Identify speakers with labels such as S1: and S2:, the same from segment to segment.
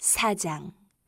S1: 4장.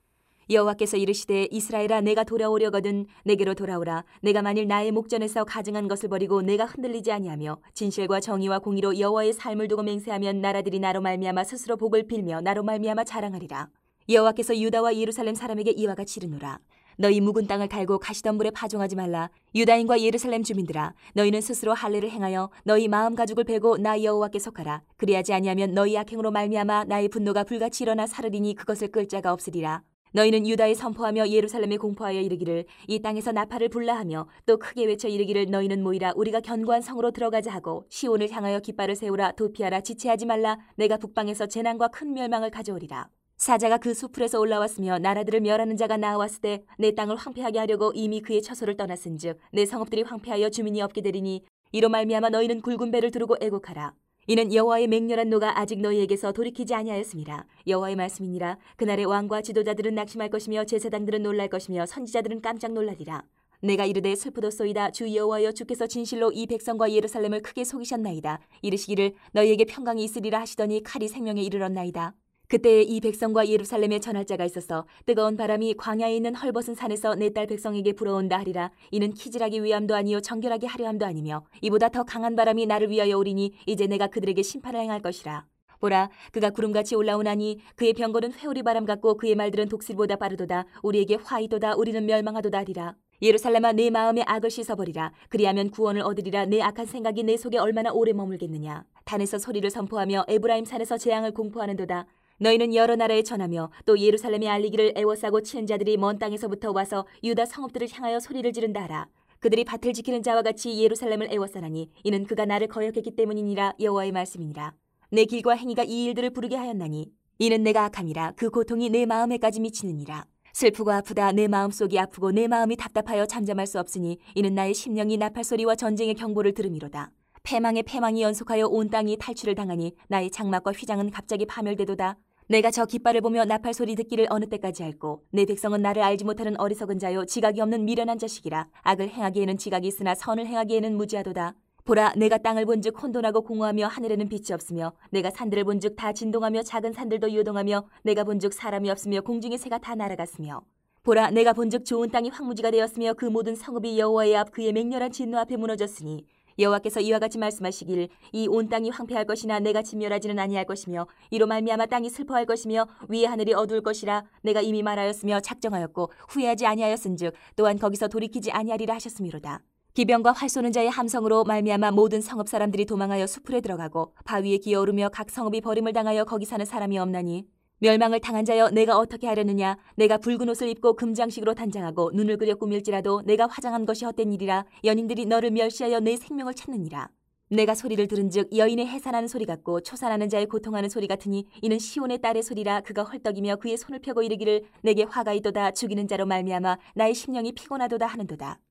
S1: 여호와께서 이르시되 이스라엘아 내가 돌아오려거든 내게로 돌아오라. 내가 만일 나의 목전에서 가증한 것을 버리고 내가 흔들리지 아니하며 진실과 정의와 공의로 여호와의 삶을 두고 맹세하면 나라들이 나로 말미암아 스스로 복을 빌며 나로 말미암아 자랑하리라. 여호와께서 유다와 예루살렘 사람에게 이와 같이 이르노라. 너희 묵은 땅을 갈고 가시던 물에 파종하지 말라. 유다인과 예루살렘 주민들아 너희는 스스로 할례를 행하여 너희 마음 가죽을 베고 나 여호와께 속하라. 그리하지 아니하면 너희 악행으로 말미암아 나의 분노가 불같이 일어나 사르리니 그것을 끌 자가 없으리라. 너희는 유다에 선포하며 예루살렘에 공포하여 이르기를 이 땅에서 나팔을 불라 하며 또 크게 외쳐 이르기를 너희는 모이라. 우리가 견고한 성으로 들어가자 하고 시온을 향하여 깃발을 세우라. 도피하라. 지체하지 말라. 내가 북방에서 재난과 큰 멸망을 가져오리라. 사자가 그 수풀에서 올라왔으며 나라들을 멸하는 자가 나왔을 때 내 땅을 황폐하게 하려고 이미 그의 처소를 떠났은즉 내 성읍들이 황폐하여 주민이 없게 되리니 이로 말미암아 너희는 굵은 배를 두르고 애곡하라. 이는 여호와의 맹렬한 노가 아직 너희에게서 돌이키지 아니하였음이라. 여호와의 말씀이니라. 그날에 왕과 지도자들은 낙심할 것이며 제사장들은 놀랄 것이며 선지자들은 깜짝 놀라리라. 내가 이르되 슬프도소이다. 주 여호와여 주께서 진실로 이 백성과 예루살렘을 크게 속이셨나이다. 이르시기를 너희에게 평강이 있으리라 하시더니 칼이 생명에 이르렀나이다. 그때에 이 백성과 예루살렘에 전할 자가 있어서 뜨거운 바람이 광야에 있는 헐벗은 산에서 내 딸 백성에게 불어온다 하리라. 이는 키질하기 위함도 아니요 정결하게 하려 함도 아니며 이보다 더 강한 바람이 나를 위하여 오리니 이제 내가 그들에게 심판을 행할 것이라. 보라 그가 구름같이 올라오나니 그의 병거는 회오리 바람 같고 그의 말들은 독수리보다 빠르도다. 우리에게 화이도다. 우리는 멸망하도다 하리라. 예루살렘아 내 마음의 악을 씻어버리라. 그리하면 구원을 얻으리라. 내 악한 생각이 내 속에 얼마나 오래 머물겠느냐. 단에서 소리를 선포하며 에브라임 산에서 재앙을 공포하는도다. 너희는 여러 나라에 전하며 또 예루살렘에 알리기를 애워싸고 치는 자들이 먼 땅에서부터 와서 유다 성읍들을 향하여 소리를 지른다 하라. 그들이 밭을 지키는 자와 같이 예루살렘을 애워싸나니 이는 그가 나를 거역했기 때문이니라. 여호와의 말씀이니라. 내 길과 행위가 이 일들을 부르게 하였나니 이는 내가 악함이라. 그 고통이 내 마음에까지 미치느니라. 슬프고 아프다. 내 마음속이 아프고 내 마음이 답답하여 잠잠할 수 없으니 이는 나의 심령이 나팔소리와 전쟁의 경보를 들음이로다. 패망에 패망이 연속하여 온 땅이 탈취를 당하니 나의 장막과 휘장은 갑자기 파멸되도다. 내가 저 깃발을 보며 나팔 소리 듣기를 어느 때까지 할꼬. 내 백성은 나를 알지 못하는 어리석은 자요 지각이 없는 미련한 자식이라. 악을 행하기에는 지각이 있으나 선을 행하기에는 무지하도다. 보라 내가 땅을 본즉 혼돈하고 공허하며 하늘에는 빛이 없으며 내가 산들을 본즉 다 진동하며 작은 산들도 요동하며 내가 본즉 사람이 없으며 공중의 새가 다 날아갔으며 보라 내가 본즉 좋은 땅이 황무지가 되었으며 그 모든 성읍이 여호와의 앞 그의 맹렬한 진노 앞에 무너졌으니 여호와께서 이와 같이 말씀하시길 이 온 땅이 황폐할 것이나 내가 진멸하지는 아니할 것이며 이로 말미암아 땅이 슬퍼할 것이며 위의 하늘이 어두울 것이라. 내가 이미 말하였으며 작정하였고 후회하지 아니하였은즉 또한 거기서 돌이키지 아니하리라 하셨음이로다. 기병과 활 쏘는 자의 함성으로 말미암아 모든 성읍 사람들이 도망하여 수풀에 들어가고 바위에 기어오르며 각 성읍이 버림을 당하여 거기 사는 사람이 없나니 멸망을 당한 자여 내가 어떻게 하려느냐. 내가 붉은 옷을 입고 금장식으로 단장하고 눈을 그려 꾸밀지라도 내가 화장한 것이 헛된 일이라. 연인들이 너를 멸시하여 내 생명을 찾느니라. 내가 소리를 들은즉 여인의 해산하는 소리 같고 초산하는 자의 고통하는 소리 같으니 이는 시온의 딸의 소리라. 그가 헐떡이며 그의 손을 펴고 이르기를 내게 화가 있도다. 죽이는 자로 말미암아 나의 심령이 피곤하도다 하는도다.